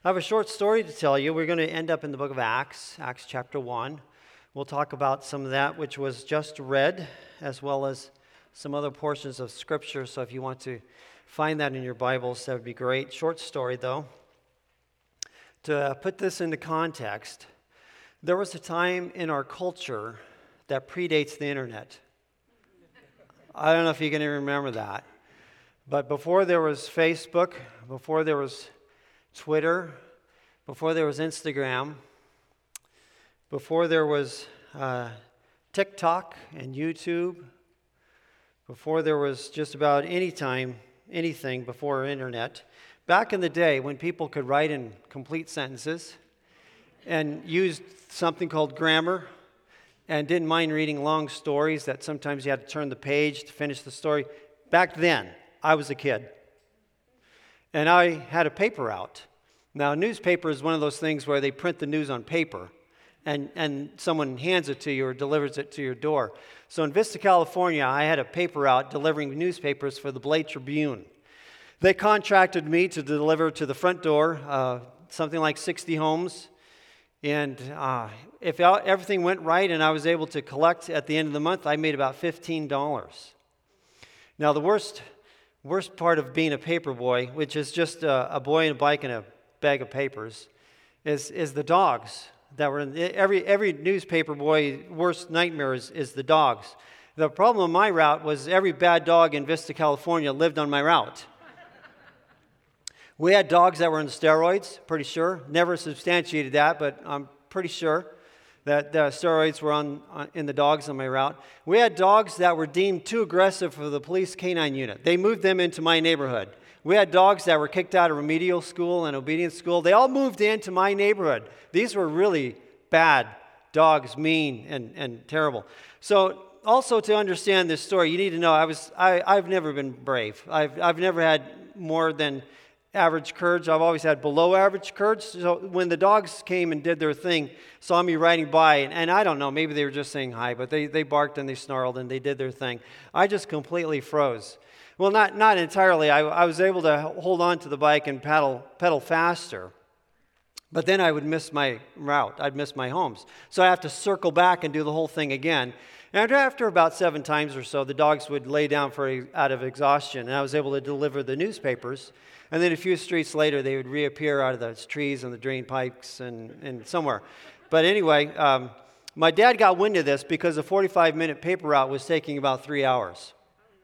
I have a short story to tell you. We're going to end up in the book of Acts, Acts chapter 1. We'll talk about some of that which was just read, as well as some other portions of Scripture. So if you want to find that in your Bibles, that would be great. Short story, though. To put this into context, there was a time in our culture that predates the internet. I don't know if you can even remember that. But before there was Facebook, before there was Twitter, before there was Instagram, before there was TikTok and YouTube, before there was just about anything before internet, back in the day when people could write in complete sentences and used something called grammar and didn't mind reading long stories that sometimes you had to turn the page to finish the story, back then I was a kid. And I had a paper route. Now, a newspaper is one of those things where they print the news on paper and someone hands it to you or delivers it to your door. So in Vista, California, I had a paper route delivering newspapers for the Blade Tribune. They contracted me to deliver to the front door, something like 60 homes. And if everything went right and I was able to collect at the end of the month, I made about $15. Now, the worst part of being a paper boy, which is just a boy and a bike and a bag of papers, is the dogs that were in every newspaper boy's worst nightmare is the dogs. The problem on my route was every bad dog in Vista, California lived on my route. We had dogs that were on steroids, pretty sure. Never substantiated that, but I'm pretty sure that steroids were in the dogs on my route. We had dogs that were deemed too aggressive for the police canine unit. They moved them into my neighborhood. We had dogs that were kicked out of remedial school and obedience school. They all moved into my neighborhood. These were really bad dogs, mean and terrible. So also to understand this story, you need to know I've never been brave. I've never had more than average courage. I've always had below average courage. So when the dogs came and did their thing, saw me riding by, and I don't know, maybe they were just saying hi, but they barked and they snarled and they did their thing. I just completely froze. Well, not entirely. I was able to hold on to the bike and pedal faster. But then I would miss my route. I'd miss my homes. So I have to circle back and do the whole thing again. And after about 7 times or so, the dogs would lay down out of exhaustion, and I was able to deliver the newspapers. And then a few streets later, they would reappear out of the trees and the drain pipes and somewhere. But anyway, my dad got wind of this because a 45-minute paper route was taking about 3 hours.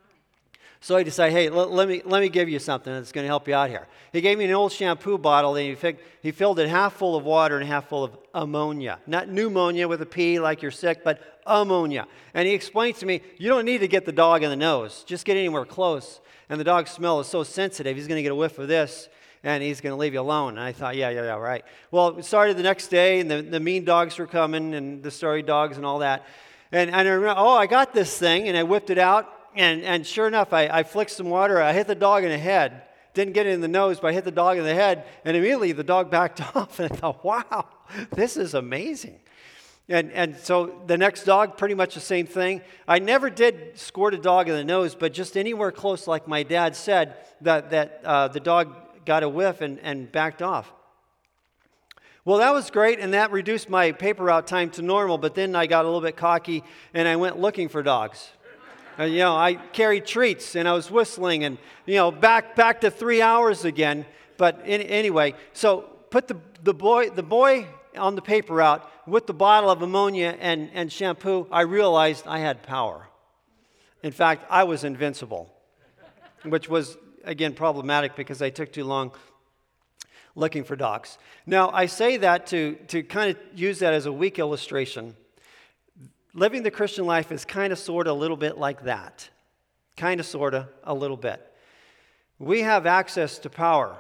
So he decided, hey, let me give you something that's going to help you out here. He gave me an old shampoo bottle, and he filled it half full of water and half full of ammonia. Not pneumonia with a P like you're sick, but ammonia. And he explained to me, you don't need to get the dog in the nose. Just get anywhere close. And the dog's smell is so sensitive, he's going to get a whiff of this, and he's going to leave you alone. And I thought, yeah, right. Well, it started the next day, and the mean dogs were coming, and the sorry dogs and all that. And I remember, I got this thing, and I whipped it out. And sure enough, I flicked some water. I hit the dog in the head. Didn't get it in the nose, but I hit the dog in the head. And immediately the dog backed off. And I thought, wow, this is amazing. And so the next dog, pretty much the same thing. I never did squirt a dog in the nose, but just anywhere close, like my dad said, that the dog got a whiff and backed off. Well, that was great, and that reduced my paper route time to normal. But then I got a little bit cocky, and I went looking for dogs. I carried treats and I was whistling and, back to 3 hours again. But anyway, so put the boy on the paper route with the bottle of ammonia and shampoo. I realized I had power. In fact, I was invincible, which was, again, problematic because I took too long looking for dogs. Now, I say that to kind of use that as a weak illustration. Living the Christian life is kind of, sort of, a little bit like that. Kind of, sort of, a little bit. We have access to power.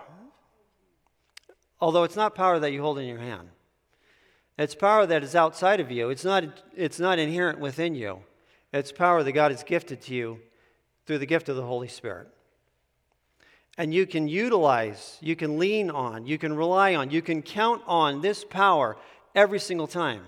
Although it's not power that you hold in your hand. It's power that is outside of you. It's not inherent within you. It's power that God has gifted to you through the gift of the Holy Spirit. And you can utilize, you can lean on, you can rely on, you can count on this power every single time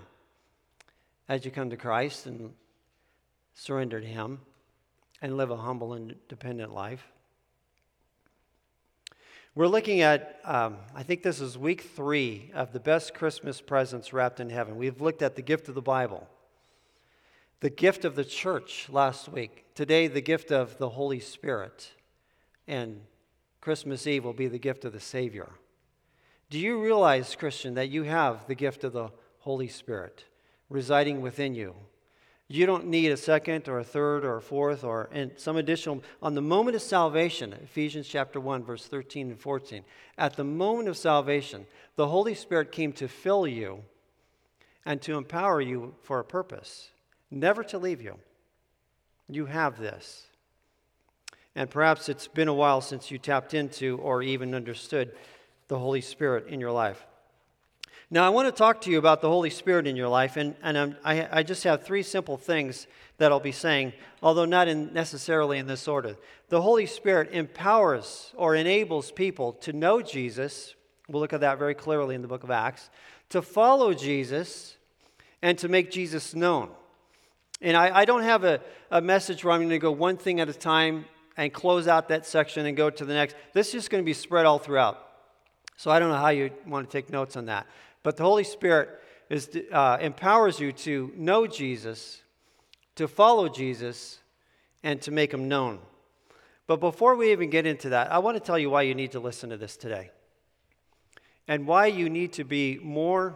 as you come to Christ and surrender to Him and live a humble and dependent life. We're looking at, I think this is week 3 of the best Christmas presents wrapped in heaven. We've looked at the gift of the Bible, the gift of the church last week. Today, the gift of the Holy Spirit. And Christmas Eve will be the gift of the Savior. Do you realize, Christian, that you have the gift of the Holy Spirit residing within you? You don't need a second or a third or a fourth or some additional. On the moment of salvation, Ephesians chapter 1, verse 13 and 14, at the moment of salvation, the Holy Spirit came to fill you and to empower you for a purpose, never to leave you. You have this. And perhaps it's been a while since you tapped into or even understood the Holy Spirit in your life. Now, I want to talk to you about the Holy Spirit in your life, and I just have 3 simple things that I'll be saying, although not necessarily in this order. The Holy Spirit empowers or enables people to know Jesus. We'll look at that very clearly in the book of Acts. To follow Jesus and to make Jesus known. And I don't have a message where I'm going to go one thing at a time and close out that section and go to the next. This is just going to be spread all throughout. So I don't know how you want to take notes on that. But the Holy Spirit empowers you to know Jesus, to follow Jesus, and to make him known. But before we even get into that, I want to tell you why you need to listen to this today. And why you need to be more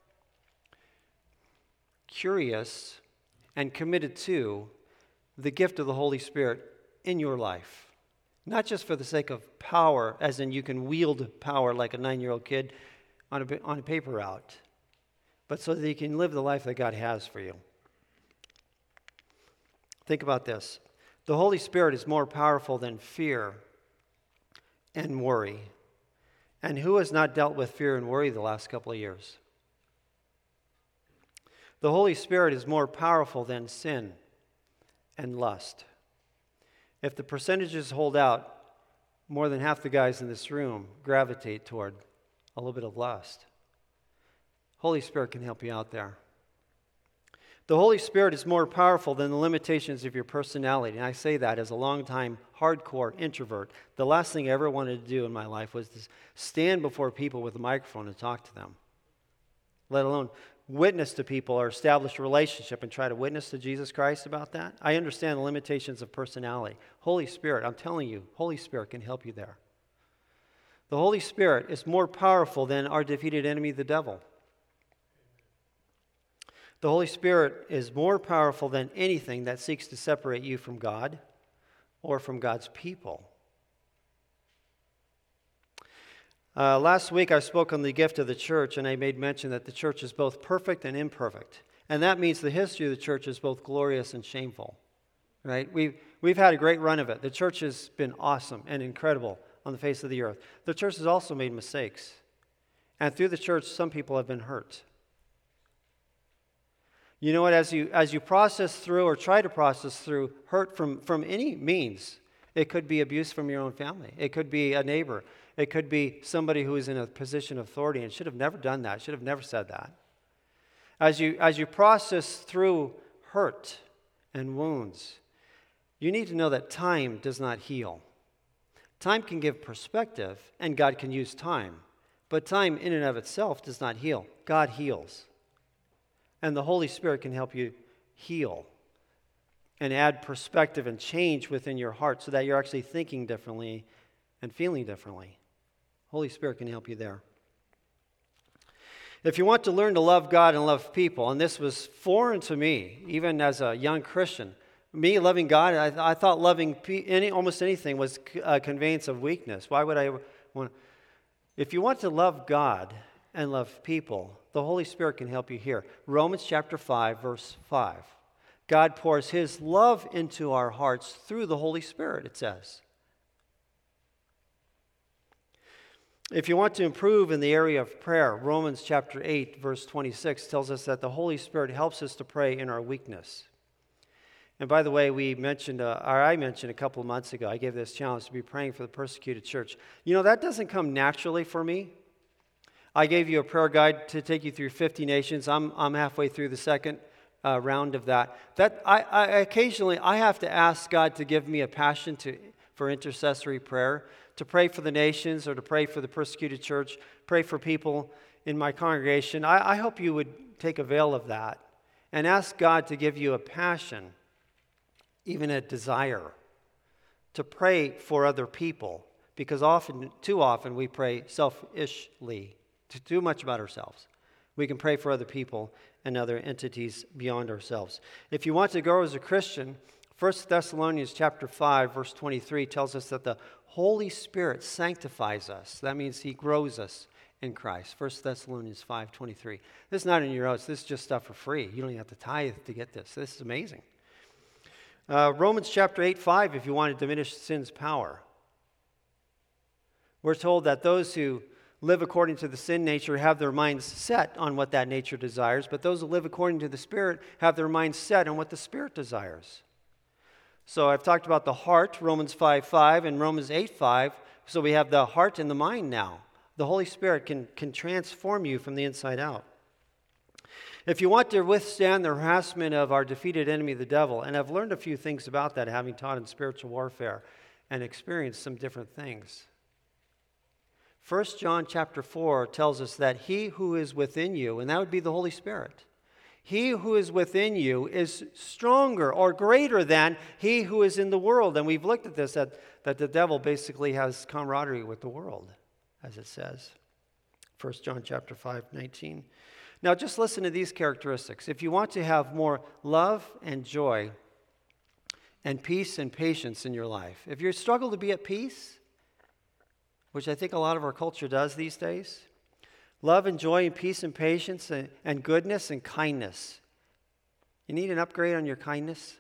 curious and committed to the gift of the Holy Spirit in your life. Not just for the sake of power, as in you can wield power like a 9-year-old kid on a paper route, but so that you can live the life that God has for you. Think about this. The Holy Spirit is more powerful than fear and worry. And who has not dealt with fear and worry the last couple of years? The Holy Spirit is more powerful than sin and lust. If the percentages hold out, more than half the guys in this room gravitate toward a little bit of lust. Holy Spirit can help you out there. The Holy Spirit is more powerful than the limitations of your personality. And I say that as a long-time hardcore introvert. The last thing I ever wanted to do in my life was to stand before people with a microphone and talk to them, let alone witness to people or establish a relationship and try to witness to Jesus Christ about that. I understand the limitations of personality. Holy Spirit, I'm telling you, Holy Spirit can help you there. The Holy Spirit is more powerful than our defeated enemy, the devil. The Holy Spirit is more powerful than anything that seeks to separate you from God or from God's people. Last week I spoke on the gift of the church, and I made mention that the church is both perfect and imperfect. And that means the history of the church is both glorious and shameful. Right? We've had a great run of it. The church has been awesome and incredible on the face of the earth. The church has also made mistakes. And through the church, some people have been hurt. You know what, as you process through or try to process through hurt from any means, it could be abuse from your own family. It could be a neighbor. It could be somebody who is in a position of authority and should have never done that, should have never said that. As you process through hurt and wounds, you need to know that time does not heal. Time can give perspective, and God can use time. But time in and of itself does not heal. God heals. And the Holy Spirit can help you heal and add perspective and change within your heart so that you're actually thinking differently and feeling differently. Holy Spirit can help you there. If you want to learn to love God and love people, and this was foreign to me, even as a young Christian, me loving God, I thought loving almost anything was a conveyance of weakness. Why would I want? If you want to love God and love people, the Holy Spirit can help you here. Romans chapter 5, verse 5. God pours his love into our hearts through the Holy Spirit, it says. If you want to improve in the area of prayer, Romans chapter 8, verse 26 tells us that the Holy Spirit helps us to pray in our weakness. And by the way, I mentioned a couple of months ago, I gave this challenge to be praying for the persecuted church. You know, that doesn't come naturally for me. I gave you a prayer guide to take you through 50 nations. I'm halfway through the second round of that. Occasionally I have to ask God to give me a passion for intercessory prayer, to pray for the nations or to pray for the persecuted church, pray for people in my congregation, I hope you would take avail of that and ask God to give you a passion, even a desire, to pray for other people. Because too often, we pray selfishly, too much about ourselves. We can pray for other people and other entities beyond ourselves. If you want to grow as a Christian, 1 Thessalonians chapter 5, verse 23 tells us that the Holy Spirit sanctifies us. That means He grows us in Christ. 1 Thessalonians 5:23. This is not in your notes. This is just stuff for free. You don't even have to tithe to get this. This is amazing. Romans chapter 8:5, if you want to diminish sin's power. We're told that those who live according to the sin nature have their minds set on what that nature desires, but those who live according to the Spirit have their minds set on what the Spirit desires. So I've talked about the heart, Romans 5:5, and Romans 8:5. So we have the heart and the mind now. The Holy Spirit can transform you from the inside out. If you want to withstand the harassment of our defeated enemy, the devil, and I've learned a few things about that, having taught in spiritual warfare and experienced some different things. 1 John chapter 4 tells us that he who is within you, and that would be the Holy Spirit, he who is within you is stronger or greater than he who is in the world. And we've looked at this, that the devil basically has camaraderie with the world, as it says. 1 John chapter 5:19. Now just listen to these characteristics. If you want to have more love and joy and peace and patience in your life, if you struggle to be at peace, which I think a lot of our culture does these days, love and joy and peace and patience and goodness and kindness. You need an upgrade on your kindness,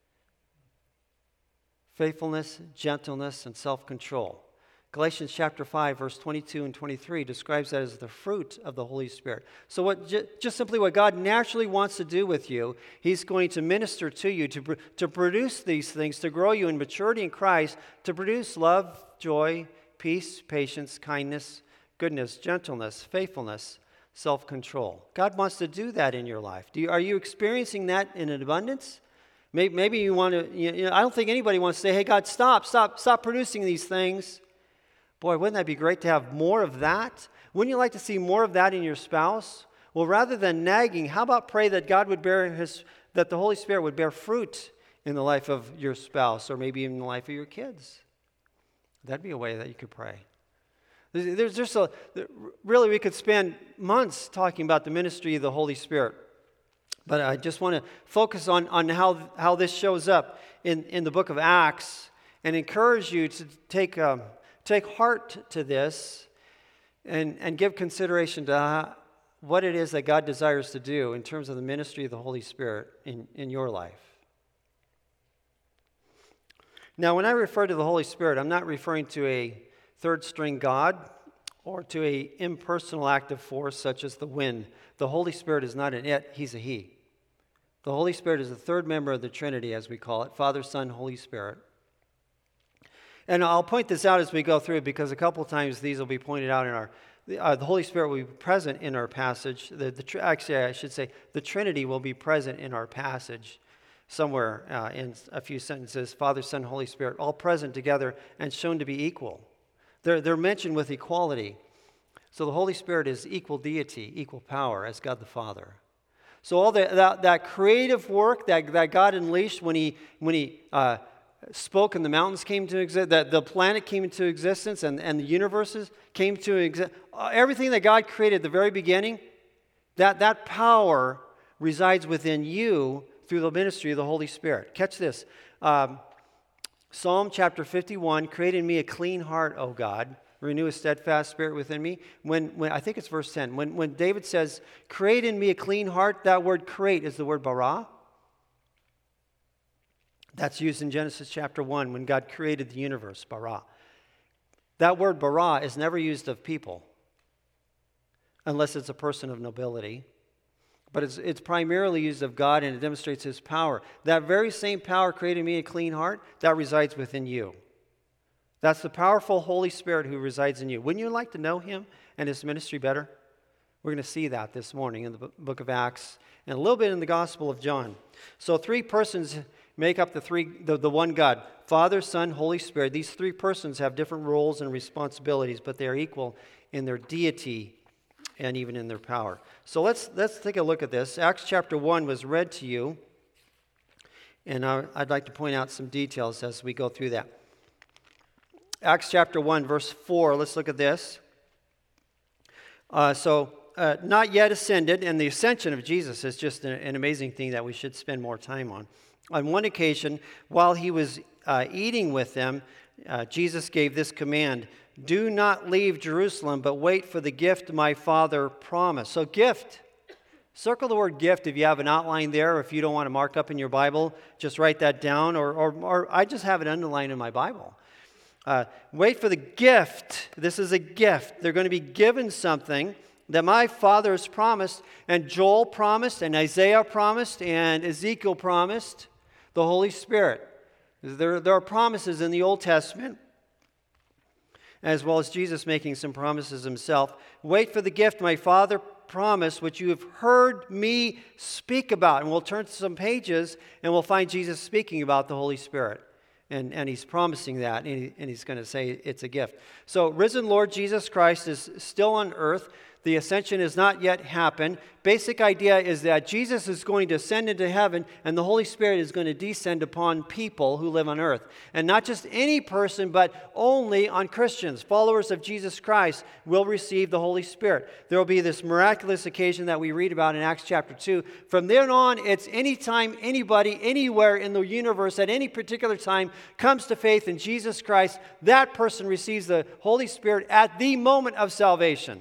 faithfulness, gentleness, and self-control. Galatians chapter 5, verse 22 and 23 describes that as the fruit of the Holy Spirit. So just simply what God naturally wants to do with you, He's going to minister to you to produce these things, to grow you in maturity in Christ, to produce love, joy, peace, patience, kindness, goodness, gentleness, faithfulness, self-control. God wants to do that in your life. Are you experiencing that in an abundance? Maybe you want to, I don't think anybody wants to say, hey, God, stop producing these things. Boy, wouldn't that be great to have more of that? Wouldn't you like to see more of that in your spouse? Well, rather than nagging, how about pray that God would that the Holy Spirit would bear fruit in the life of your spouse, or maybe even in the life of your kids? That'd be a way that you could pray. There's just really, we could spend months talking about the ministry of the Holy Spirit. But I just want to focus on how this shows up in the book of Acts and encourage you to take heart to this and give consideration to what it is that God desires to do in terms of the ministry of the Holy Spirit in your life. Now, when I refer to the Holy Spirit, I'm not referring to a third-string God or to an impersonal active force such as the wind. The Holy Spirit is not an it, He's a He. The Holy Spirit is the third member of the Trinity, as we call it, Father, Son, Holy Spirit. And I'll point this out as we go through, because a couple of times these will be pointed out in our... the Holy Spirit will be present in our passage. Actually, I should say the Trinity will be present in our passage. Somewhere in a few sentences, Father, Son, Holy Spirit, all present together and shown to be equal. They're mentioned with equality. So the Holy Spirit is equal deity, equal power as God the Father. So all that creative work that God unleashed when He spoke and the mountains came to exist, that the planet came into existence and the universes came to exist, everything that God created at the very beginning, that power resides within you through the ministry of the Holy Spirit. Catch this. Psalm chapter 51, create in me a clean heart, O God. Renew a steadfast spirit within me. When I think it's verse 10. When David says, create in me a clean heart, that word create is the word bara. That's used in Genesis chapter 1 when God created the universe, bara. That word bara is never used of people unless it's a person of nobility. But it's primarily used of God, and it demonstrates His power. That very same power created me a clean heart, that resides within you. That's the powerful Holy Spirit who resides in you. Wouldn't you like to know Him and His ministry better? We're going to see that this morning in the book of Acts and a little bit in the Gospel of John. So 3 persons make up the one God. Father, Son, Holy Spirit. These three persons have different roles and responsibilities, but they are equal in their deity and even in their power. So let's take a look at this. Acts chapter 1 was read to you, and I'd like to point out some details as we go through that. Acts chapter 1, verse 4, let's look at this. Not yet ascended, and the ascension of Jesus is just an amazing thing that we should spend more time on. On one occasion, while he was eating with them, Jesus gave this command: do not leave Jerusalem, but wait for the gift my Father promised. So gift, circle the word gift if you have an outline there, or if you don't want to mark up in your Bible, just write that down, or I just have it underlined in my Bible. Wait for the gift. This is a gift. They're going to be given something that my Father has promised, and Joel promised, and Isaiah promised, and Ezekiel promised, the Holy Spirit. There are promises in the Old Testament, as well as Jesus making some promises himself. Wait for the gift my Father promised, which you have heard me speak about. And we'll turn to some pages, and we'll find Jesus speaking about the Holy Spirit. And he's promising that, and he's going to say it's a gift. So, risen Lord Jesus Christ is still on earth. The ascension has not yet happened. Basic idea is that Jesus is going to ascend into heaven, and the Holy Spirit is going to descend upon people who live on earth. And not just any person, but only on Christians. Followers of Jesus Christ will receive the Holy Spirit. There will be this miraculous occasion that we read about in Acts chapter 2. From then on, it's anytime anybody, anywhere in the universe, at any particular time, comes to faith in Jesus Christ, that person receives the Holy Spirit at the moment of salvation.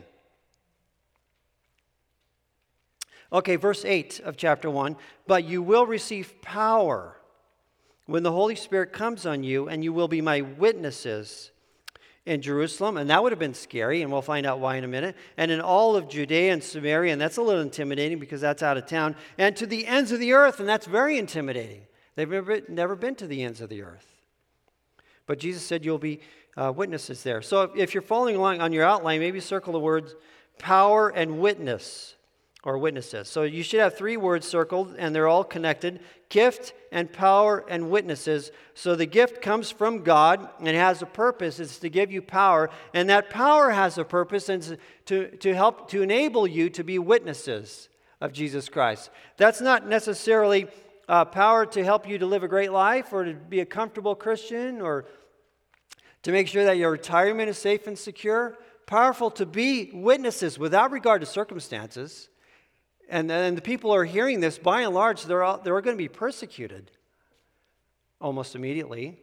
Okay, verse 8 of chapter 1. But you will receive power when the Holy Spirit comes on you, and you will be my witnesses in Jerusalem. And that would have been scary, and we'll find out why in a minute. And in all of Judea and Samaria, and that's a little intimidating because that's out of town. And to the ends of the earth, and that's very intimidating. They've never been to the ends of the earth. But Jesus said you'll be witnesses there. So if you're following along on your outline, maybe circle the words power and witness. Or witnesses. So you should have three words circled, and they're all connected: gift and power and witnesses. So the gift comes from God and has a purpose. It's to give you power, and that power has a purpose, and to help to enable you to be witnesses of Jesus Christ. That's not necessarily power to help you to live a great life, or to be a comfortable Christian, or to make sure that your retirement is safe and secure. Powerful to be witnesses without regard to circumstances. And the people are hearing this, by and large, they're going to be persecuted almost immediately.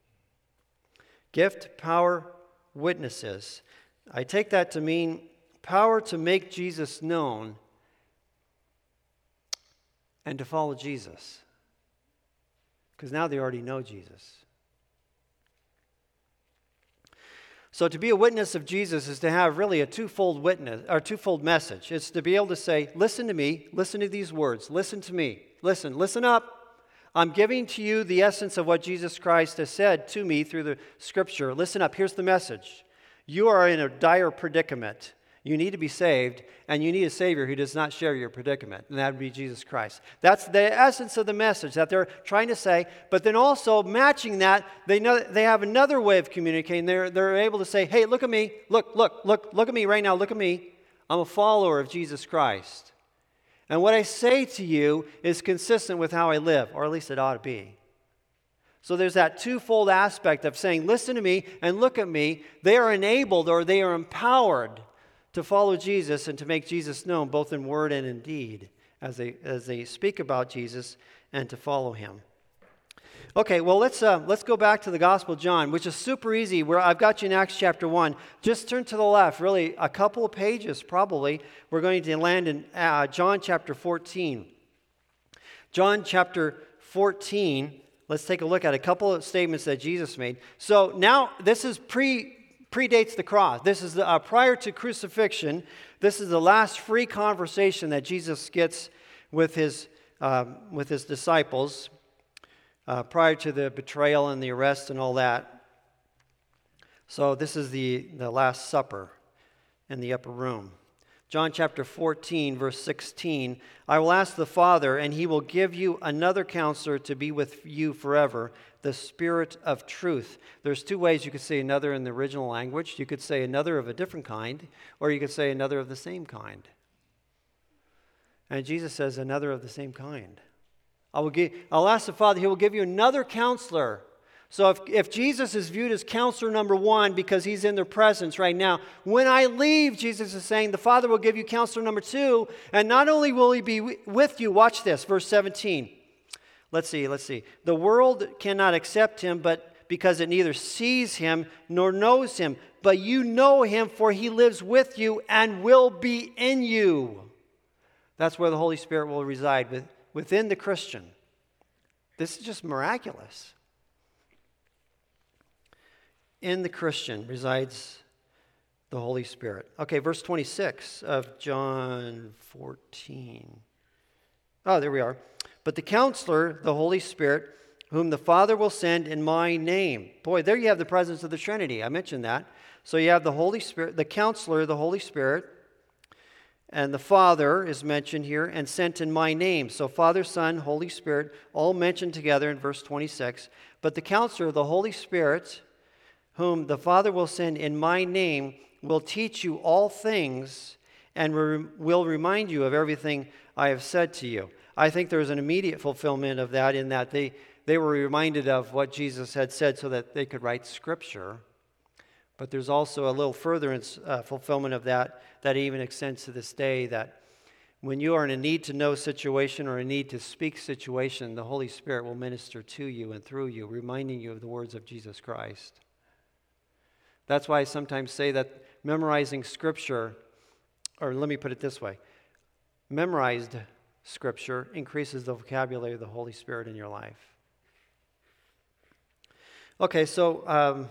Gift, power, witnesses. I take that to mean power to make Jesus known and to follow Jesus. Because now they already know Jesus. So to be a witness of Jesus is to have really a twofold message. It's to be able to say, listen to me, listen to these words, listen to me, listen up. I'm giving to you the essence of what Jesus Christ has said to me through the Scripture. Listen up, here's the message. You are in a dire predicament. You need to be saved, and you need a Savior who does not share your predicament, and that would be Jesus Christ. That's the essence of the message that they're trying to say, but then also matching that, they know they have another way of communicating. They're able to say, hey, look at me, look at me right now, look at me. I'm a follower of Jesus Christ. And what I say to you is consistent with how I live, or at least it ought to be. So there's that twofold aspect of saying, listen to me and look at me. They are enabled, or they are empowered to follow Jesus and to make Jesus known both in word and in deed as they speak about Jesus and to follow him. Okay, well, let's go back to the Gospel of John, which is super easy. Where I've got you in Acts chapter 1. Just turn to the left, really a couple of pages probably. We're going to land in John chapter 14. John chapter 14, let's take a look at a couple of statements that Jesus made. So now this is predates the cross. This is prior to crucifixion. This is the last free conversation that Jesus gets with his disciples prior to the betrayal and the arrest and all that. So this is the Last Supper in the upper room. John chapter 14, verse 16, I will ask the Father, and he will give you another counselor to be with you forever, the Spirit of truth. There's two ways you could say another in the original language. You could say another of a different kind, or you could say another of the same kind. And Jesus says another of the same kind. I'll ask the Father, he will give you another counselor. So if Jesus is viewed as counselor number one because he's in their presence right now, when I leave, Jesus is saying, the Father will give you counselor number two, and not only will he be with you, watch this, verse 17. Let's see. The world cannot accept him, but because it neither sees him nor knows him, but you know him, for he lives with you and will be in you. That's where the Holy Spirit will reside, within the Christian. This is just miraculous. In the Christian resides the Holy Spirit. Okay, verse 26 of John 14. Oh, there we are. But the Counselor, the Holy Spirit, whom the Father will send in my name. Boy, there you have the presence of the Trinity. I mentioned that. So you have the Holy Spirit, the Counselor, the Holy Spirit, and the Father is mentioned here, and sent in my name. So Father, Son, Holy Spirit, all mentioned together in verse 26. But the Counselor, the Holy Spirit, whom the Father will send in my name, will teach you all things and will remind you of everything I have said to you. I think there's an immediate fulfillment of that in that they were reminded of what Jesus had said so that they could write Scripture. But there's also a little further fulfillment of that even extends to this day, that when you are in a need-to-know situation or a need-to-speak situation, the Holy Spirit will minister to you and through you, reminding you of the words of Jesus Christ. That's why I sometimes say that memorizing Scripture, or let me put it this way, memorized Scripture increases the vocabulary of the Holy Spirit in your life. Okay, so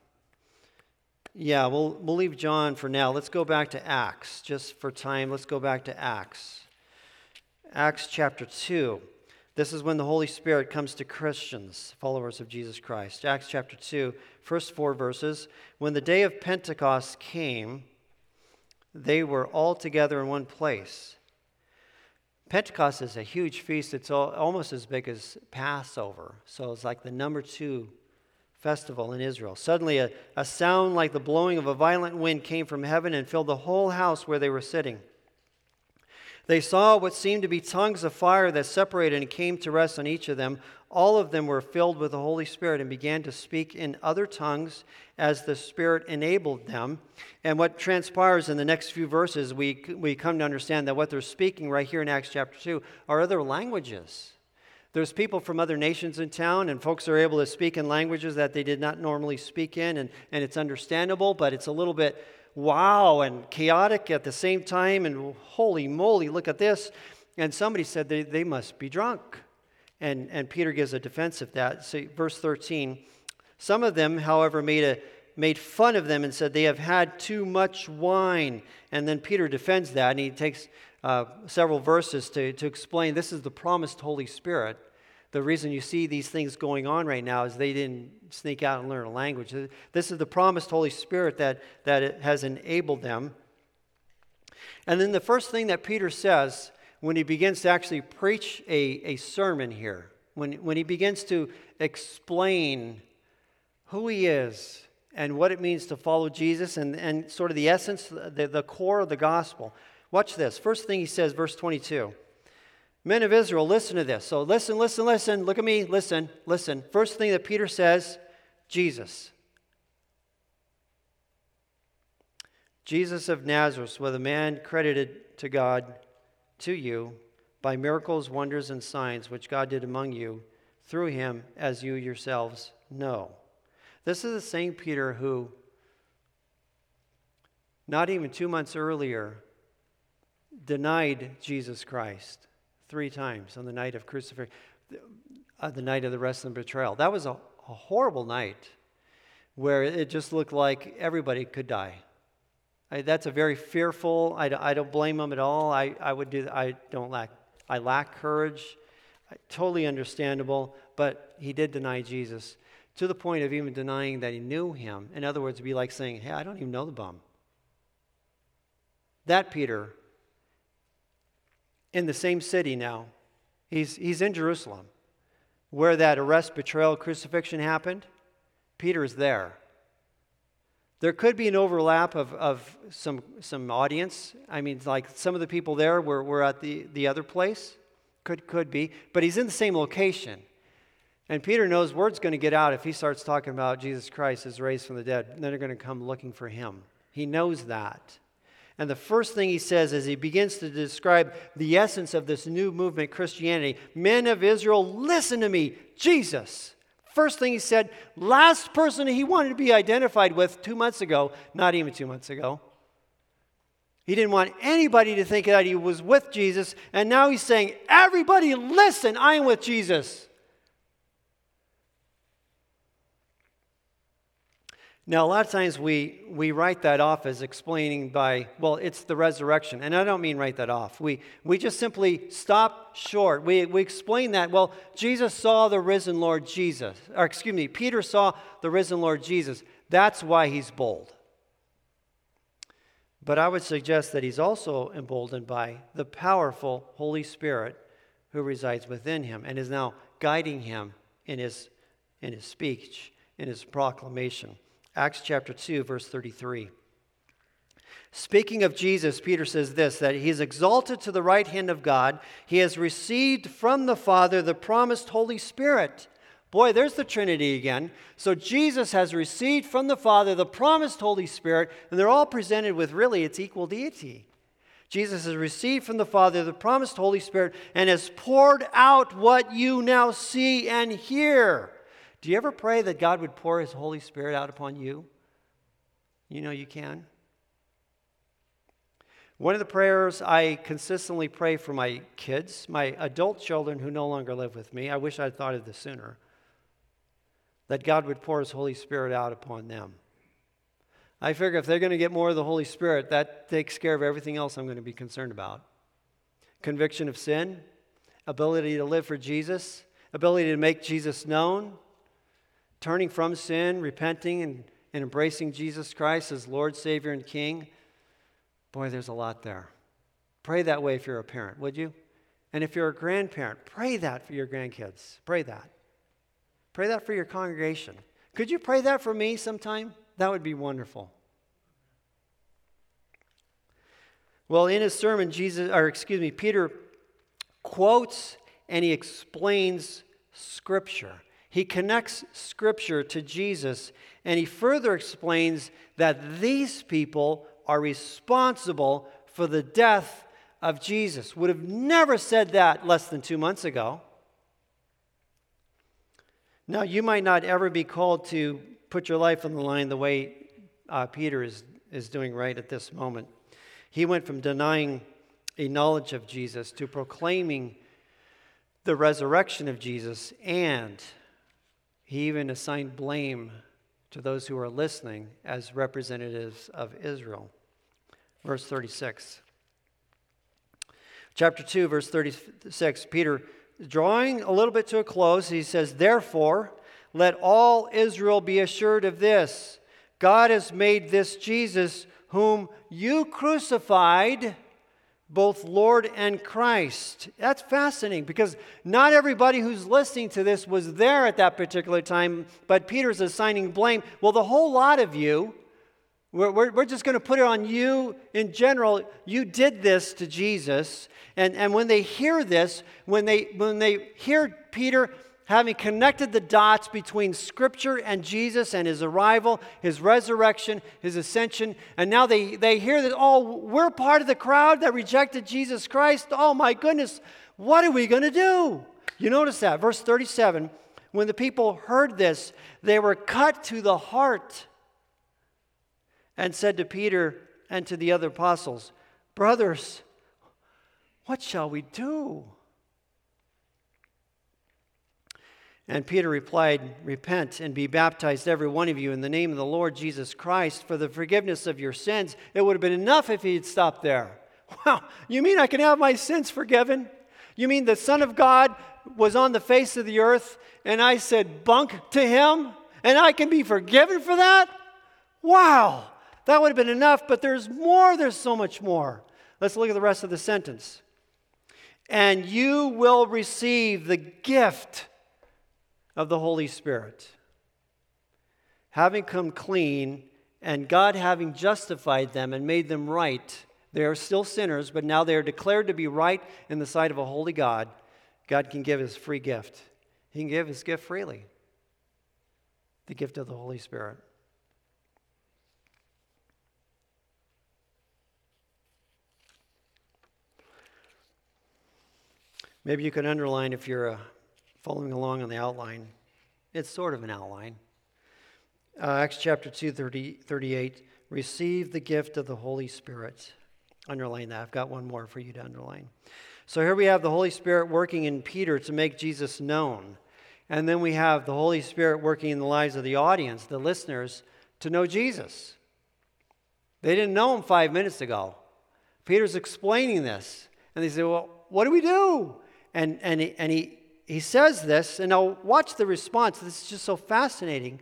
we'll leave John for now. Let's go back to Acts. Just for time, let's go back to Acts. Acts chapter 2. This is when the Holy Spirit comes to Christians, followers of Jesus Christ. Acts chapter 2, first 4 verses. When the day of Pentecost came, they were all together in one place. Pentecost is a huge feast. It's almost as big as Passover. So it's like the number 2 festival in Israel. Suddenly a sound like the blowing of a violent wind came from heaven and filled the whole house where they were sitting. They saw what seemed to be tongues of fire that separated and came to rest on each of them. All of them were filled with the Holy Spirit and began to speak in other tongues as the Spirit enabled them. And what transpires in the next few verses, we come to understand that what they're speaking right here in Acts chapter 2 are other languages. There's people from other nations in town, and folks are able to speak in languages that they did not normally speak in, and it's understandable, but it's a little bit wow and chaotic at the same time, and holy moly, look at this. And somebody said they must be drunk. And Peter gives a defense of that. So verse 13, some of them, however, made fun of them and said they have had too much wine. And then Peter defends that, and he takes several verses to explain this is the promised Holy Spirit. The reason you see these things going on right now is they didn't sneak out and learn a language. This is the promised Holy Spirit that it has enabled them. And then the first thing that Peter says when he begins to actually preach a sermon here, when he begins to explain who he is and what it means to follow Jesus and sort of the essence, the core of the gospel. Watch this. First thing he says, verse 22. Men of Israel, listen to this. So listen. Look at me. Listen. First thing that Peter says, Jesus. Jesus of Nazareth, was a man credited to God, to you, by miracles, wonders, and signs, which God did among you through him, as you yourselves know. This is the same Peter who, not even 2 months earlier, denied Jesus Christ 3 times on the night of crucifixion, the night of the arrest and betrayal. That was a horrible night where it just looked like everybody could die. That's a very fearful. I don't blame him at all. I would do. I lack courage. Totally understandable. But he did deny Jesus to the point of even denying that he knew him. In other words, it'd be like saying, "Hey, I don't even know the bum." that Peter in the same city now. He's in Jerusalem, where that arrest, betrayal, crucifixion happened. Peter is there. There could be an overlap of some audience. I mean, like some of the people there were at the other place. Could be. But he's in the same location. And Peter knows word's going to get out if he starts talking about Jesus Christ is raised from the dead. And then they're going to come looking for him. He knows that. And the first thing he says as he begins to describe the essence of this new movement, Christianity, men of Israel, listen to me, Jesus. First thing he said, last person he wanted to be identified with 2 months ago, not even 2 months ago. He didn't want anybody to think that he was with Jesus. And now he's saying, everybody listen, I am with Jesus. Now, a lot of times we write that off as explaining by, well, it's the resurrection. And I don't mean write that off. We just simply stop short. We explain that, well, Jesus saw the risen Lord Jesus. Or excuse me, Peter saw the risen Lord Jesus. That's why he's bold. But I would suggest that he's also emboldened by the powerful Holy Spirit who resides within him and is now guiding him in his speech, in his proclamation. Acts chapter 2, verse 33. Speaking of Jesus, Peter says this, that he is exalted to the right hand of God. He has received from the Father the promised Holy Spirit. Boy, there's the Trinity again. So Jesus has received from the Father the promised Holy Spirit, and they're all presented with really its equal deity. Jesus has received from the Father the promised Holy Spirit and has poured out what you now see and hear. Do you ever pray that God would pour his Holy Spirit out upon you? You know you can. One of the prayers I consistently pray for my kids, my adult children who no longer live with me, I wish I'd thought of this sooner, that God would pour his Holy Spirit out upon them. I figure if they're going to get more of the Holy Spirit, that takes care of everything else I'm going to be concerned about. Conviction of sin, ability to live for Jesus, ability to make Jesus known, turning from sin, repenting, and embracing Jesus Christ as Lord, Savior, and King. Boy, there's a lot there. Pray that way if you're a parent, would you? And if you're a grandparent, pray that for your grandkids. Pray that. Pray that for your congregation. Could you pray that for me sometime? That would be wonderful. Well, in his sermon, Peter quotes and he explains Scripture. He connects Scripture to Jesus, and he further explains that these people are responsible for the death of Jesus. Would have never said that less than 2 months ago. Now, you might not ever be called to put your life on the line the way Peter is doing right at this moment. He went from denying a knowledge of Jesus to proclaiming the resurrection of Jesus, and he even assigned blame to those who are listening as representatives of Israel. Verse 36. Chapter 2, verse 36, Peter, drawing a little bit to a close, he says, "Therefore, let all Israel be assured of this. God has made this Jesus, whom you crucified, both Lord and Christ." That's fascinating because not everybody who's listening to this was there at that particular time, but Peter's assigning blame. Well, the whole lot of you, we're just going to put it on you in general. You did this to Jesus. And when they hear this, when they hear Peter having connected the dots between Scripture and Jesus and his arrival, his resurrection, his ascension, and now they hear that, oh, we're part of the crowd that rejected Jesus Christ. Oh my goodness, what are we going to do? You notice that, verse 37, when the people heard this, they were cut to the heart and said to Peter and to the other apostles, "Brothers, what shall we do?" And Peter replied, "Repent and be baptized, every one of you, in the name of the Lord Jesus Christ for the forgiveness of your sins." It would have been enough if he had stopped there. Wow, you mean I can have my sins forgiven? You mean the Son of God was on the face of the earth and I said bunk to him and I can be forgiven for that? Wow, that would have been enough, but there's more, there's so much more. Let's look at the rest of the sentence. And you will receive the gift of the Holy Spirit. Having come clean, and God having justified them and made them right, they are still sinners, but now they are declared to be right in the sight of a holy God. God can give His free gift. He can give His gift freely. The gift of the Holy Spirit. Maybe you can underline if you're following along on the outline. It's sort of an outline. Acts chapter 2, 38. Receive the gift of the Holy Spirit. Underline that. I've got one more for you to underline. So here we have the Holy Spirit working in Peter to make Jesus known. And then we have the Holy Spirit working in the lives of the audience, the listeners, to know Jesus. They didn't know Him 5 minutes ago. Peter's explaining this. And they say, well, what do we do? And he says this, and now watch the response. This is just so fascinating.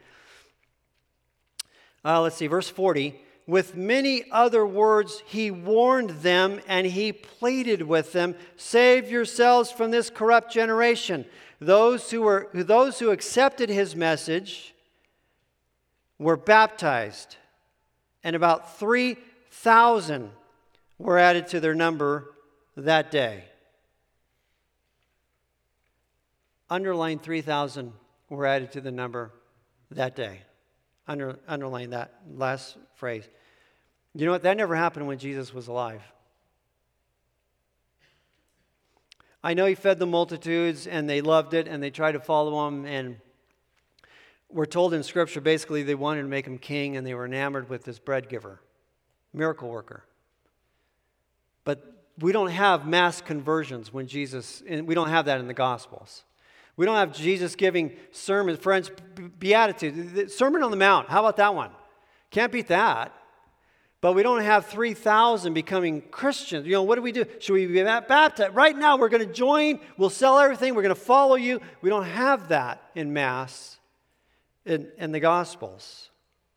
Let's see, verse 40. With many other words, he warned them and he pleaded with them, save yourselves from this corrupt generation. Those who accepted his message were baptized, and about 3,000 were added to their number that day. Underline 3,000 were added to the number that day. Underline that last phrase. You know what? That never happened when Jesus was alive. I know He fed the multitudes and they loved it and they tried to follow Him, and we're told in Scripture basically they wanted to make Him king and they were enamored with this bread giver, miracle worker. But we don't have mass conversions when Jesus, and we don't have that in the Gospels. We don't have Jesus giving sermons, friends, Beatitudes, the Sermon on the Mount. How about that one? Can't beat that. But we don't have 3,000 becoming Christians. You know, what do we do? Should we be baptized? Right now, we're going to join. We'll sell everything. We're going to follow you. We don't have that in mass in the Gospels.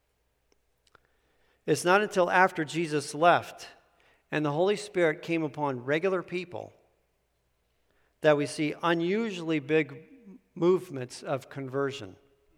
It's not until after Jesus left and the Holy Spirit came upon regular people that we see unusually big movements of conversion.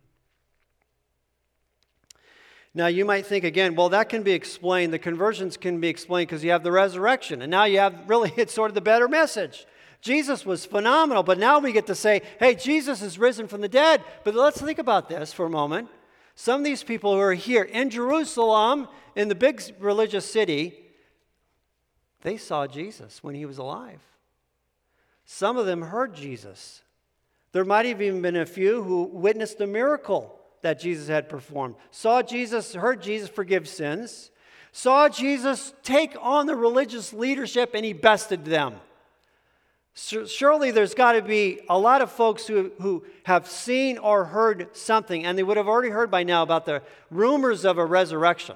Now you might think again, well, that can be explained, the conversions can be explained because you have the resurrection, and now you have really, it's sort of the better message. Jesus was phenomenal, but now we get to say, hey, Jesus is risen from the dead. But let's think about this for a moment. Some of these people who are here in Jerusalem, in the big religious city, they saw Jesus when He was alive. Some of them heard Jesus. There might have even been a few who witnessed a miracle that Jesus had performed. Saw Jesus, heard Jesus forgive sins. Saw Jesus take on the religious leadership and He bested them. Surely there's got to be a lot of folks who have seen or heard something, and they would have already heard by now about the rumors of a resurrection.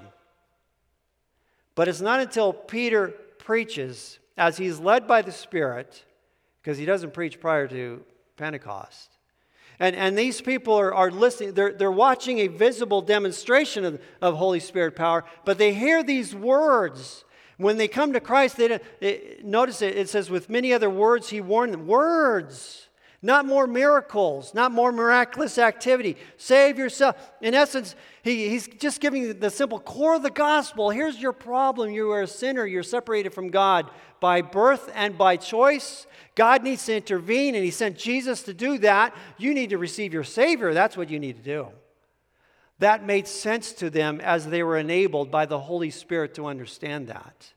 But it's not until Peter preaches, as he's led by the Spirit, because he doesn't preach prior to Pentecost. And these people are listening. They're watching a visible demonstration of Holy Spirit power, but they hear these words. When they come to Christ, notice it says, with many other words he warned them. Words, not more miracles, not more miraculous activity. Save yourself. In essence, he's just giving the simple core of the gospel. Here's your problem. You are a sinner. You're separated from God by birth and by choice. God needs to intervene, and He sent Jesus to do that. You need to receive your Savior. That's what you need to do. That made sense to them as they were enabled by the Holy Spirit to understand that.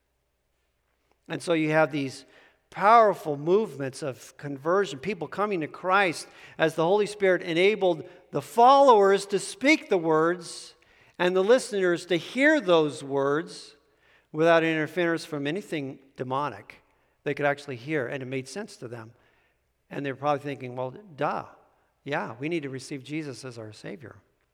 And so you have these powerful movements of conversion, people coming to Christ as the Holy Spirit enabled the followers to speak the words and the listeners to hear those words without interference from anything demonic. They could actually hear, and it made sense to them. And they're probably thinking, well, yeah, we need to receive Jesus as our Savior.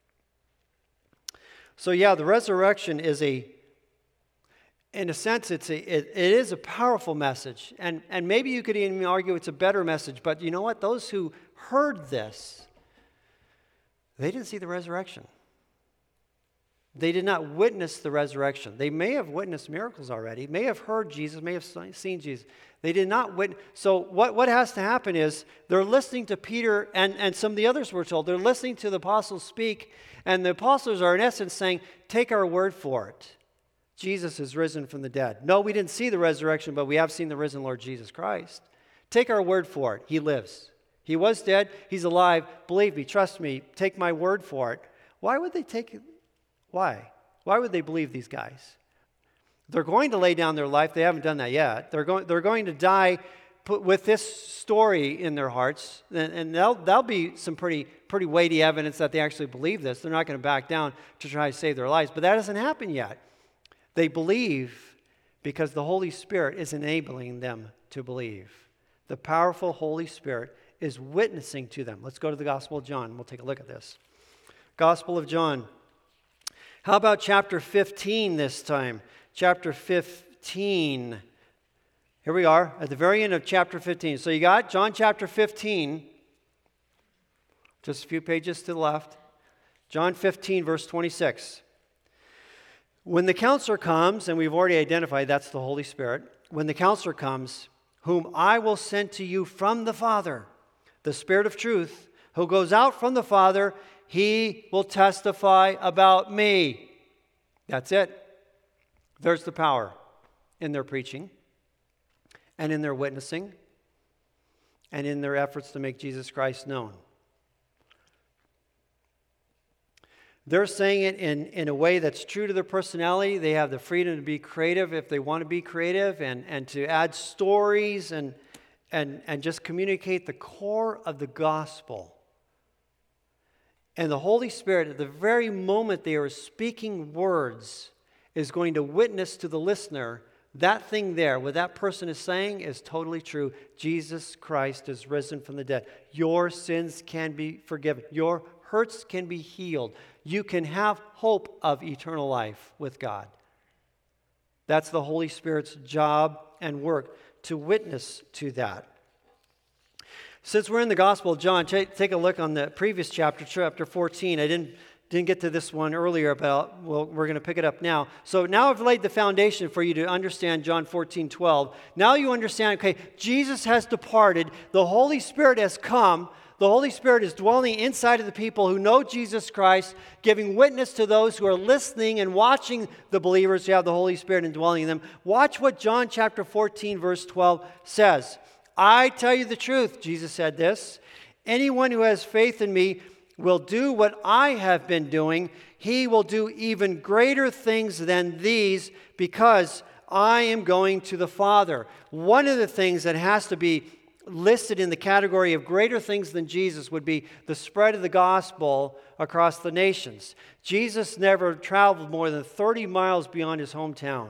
So yeah, the resurrection is in a sense, it is a powerful message. And maybe you could even argue it's a better message. But you know what? Those who heard this, they didn't see the resurrection. They did not witness the resurrection. They may have witnessed miracles already, may have heard Jesus, may have seen Jesus. They did not witness. So what has to happen is they're listening to Peter and some of the others were told. They're listening to the apostles speak, and the apostles are in essence saying, take our word for it. Jesus is risen from the dead. No, we didn't see the resurrection, but we have seen the risen Lord Jesus Christ. Take our word for it. He lives. He was dead. He's alive. Believe me. Trust me. Take my word for it. Why would they take it? Why? Why would they believe these guys? They're going to lay down their life. They haven't done that yet. They're going to die with this story in their hearts, and that'll be some pretty weighty evidence that they actually believe this. They're not going to back down to try to save their lives, but that hasn't happened yet. They believe because the Holy Spirit is enabling them to believe. The powerful Holy Spirit is witnessing to them. Let's go to the Gospel of John. We'll take a look at this. Gospel of John. How about chapter 15 this time? Chapter 15. Here we are at the very end of chapter 15. So you got John chapter 15, just a few pages to the left. John 15, verse 26. When the counselor comes, and we've already identified that's the Holy Spirit. When the counselor comes, whom I will send to you from the Father, the Spirit of truth, who goes out from the Father, he will testify about me. That's it. There's the power in their preaching and in their witnessing and in their efforts to make Jesus Christ known. They're saying it in a way that's true to their personality. They have the freedom to be creative if they want to be creative and to add stories and just communicate the core of the gospel. And the Holy Spirit, at the very moment they are speaking words, is going to witness to the listener that thing there, what that person is saying is totally true. Jesus Christ is risen from the dead. Your sins can be forgiven. Your hurts can be healed. You can have hope of eternal life with God. That's the Holy Spirit's job and work, to witness to that. Since we're in the Gospel of John, take a look on the previous chapter, chapter 14. I didn't get to this one earlier, but we're going to pick it up now. So now I've laid the foundation for you to understand John 14:12. Now you understand, okay, Jesus has departed. The Holy Spirit has come. The Holy Spirit is dwelling inside of the people who know Jesus Christ, giving witness to those who are listening and watching the believers who have the Holy Spirit indwelling in them. Watch what John chapter 14, verse 12 says. I tell you the truth, Jesus said this. Anyone who has faith in me will do what I have been doing. He will do even greater things than these because I am going to the Father. One of the things that has to be listed in the category of greater things than Jesus would be the spread of the gospel across the nations. Jesus never traveled more than 30 miles beyond his hometown.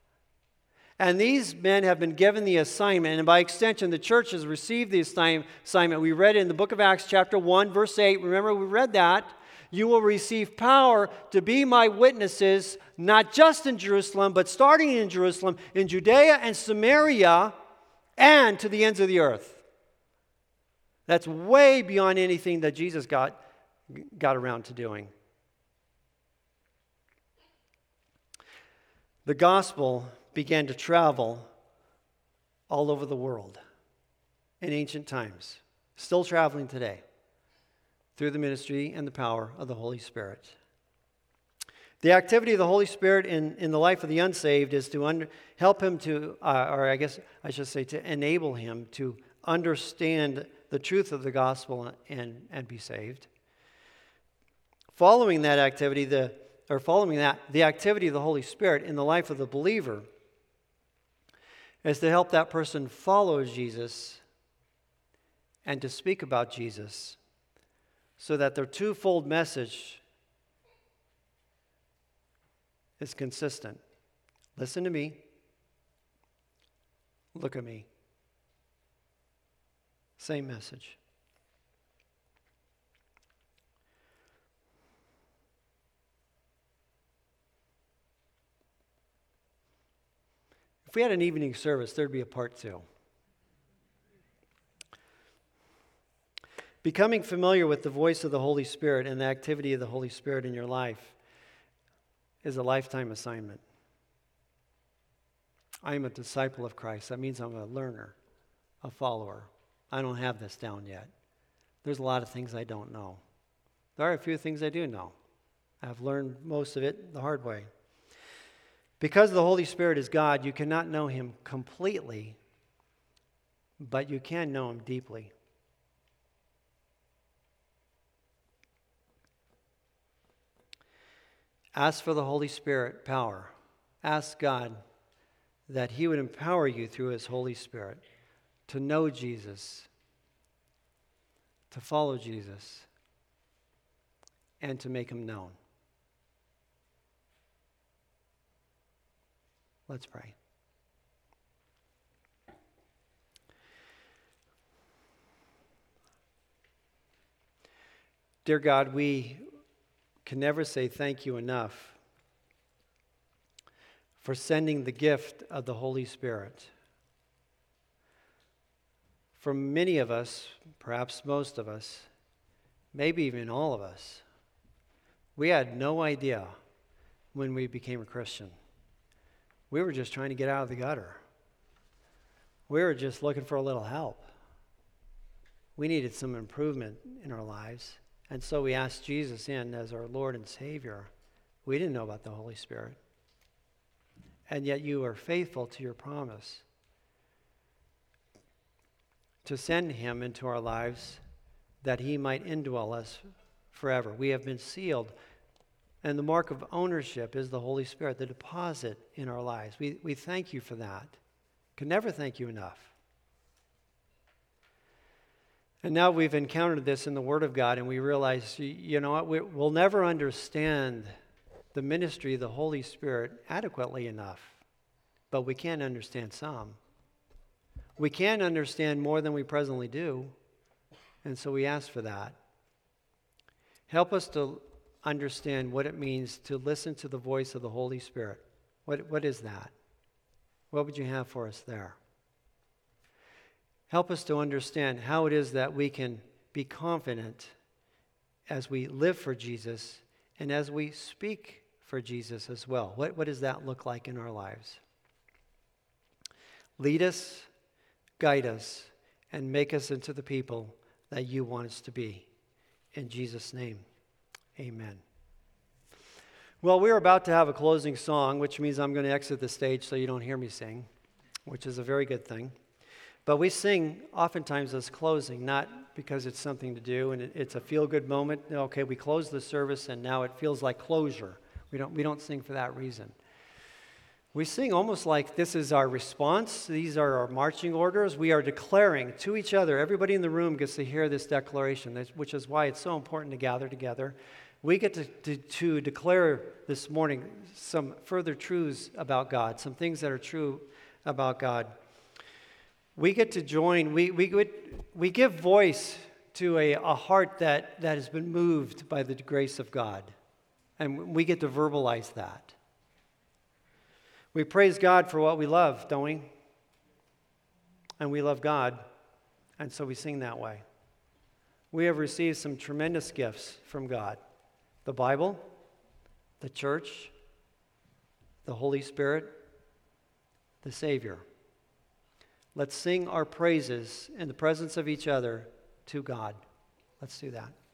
And these men have been given the assignment, and by extension, the church has received the assignment. We read it in the book of Acts, chapter 1, verse 8. Remember, we read that. You will receive power to be my witnesses, not just in Jerusalem, but starting in Jerusalem, in Judea and Samaria, and to the ends of the earth. That's way beyond anything that Jesus got around to doing. The gospel began to travel all over the world in ancient times, still traveling today through the ministry and the power of the Holy Spirit. The activity of the Holy Spirit in the life of the unsaved is to help him to, or I guess I should say to enable him to understand the truth of the gospel and be saved. Following that activity, the activity of the Holy Spirit in the life of the believer is to help that person follow Jesus and to speak about Jesus so that their twofold message is consistent. Listen to me. Look at me. Same message. If we had an evening service, there'd be a part 2. Becoming familiar with the voice of the Holy Spirit and the activity of the Holy Spirit in your life is a lifetime assignment. I am a disciple of Christ. That means I'm a learner, a follower. I don't have this down yet. There's a lot of things I don't know. There are a few things I do know. I've learned most of it the hard way. Because the Holy Spirit is God, you cannot know him completely, but you can know him deeply. Ask for the Holy Spirit power. Ask God that he would empower you through his Holy Spirit to know Jesus, to follow Jesus, and to make him known. Let's pray. Dear God, we can never say thank you enough for sending the gift of the Holy Spirit. For many of us, perhaps most of us, maybe even all of us, we had no idea when we became a Christian. We were just trying to get out of the gutter. We were just looking for a little help. We needed some improvement in our lives. And so we asked Jesus in as our Lord and Savior. We didn't know about the Holy Spirit. And yet you are faithful to your promise to send him into our lives that he might indwell us forever. We have been sealed. And the mark of ownership is the Holy Spirit, the deposit in our lives. We thank you for that. Can never thank you enough. And now we've encountered this in the Word of God, and we realize, you know what, we'll never understand the ministry of the Holy Spirit adequately enough, but we can understand some. We can understand more than we presently do, and so we ask for that. Help us to understand what it means to listen to the voice of the Holy Spirit. What is that? What would you have for us there? Help us to understand how it is that we can be confident as we live for Jesus and as we speak for Jesus as well. What does that look like in our lives? Lead us, guide us, and make us into the people that you want us to be. In Jesus' name. Amen. Well, we're about to have a closing song, which means I'm going to exit the stage so you don't hear me sing, which is a very good thing. But we sing oftentimes as closing, not because it's something to do and it's a feel-good moment. Okay, we close the service and now it feels like closure. We don't sing for that reason. We sing almost like this is our response. These are our marching orders. We are declaring to each other. Everybody in the room gets to hear this declaration, which is why it's so important to gather together. We get to declare this morning some further truths about God, some things that are true about God. We get to join, we give voice to a heart that has been moved by the grace of God. And we get to verbalize that. We praise God for what we love, don't we? And we love God, and so we sing that way. We have received some tremendous gifts from God. The Bible, the church, the Holy Spirit, the Savior. Let's sing our praises in the presence of each other to God. Let's do that.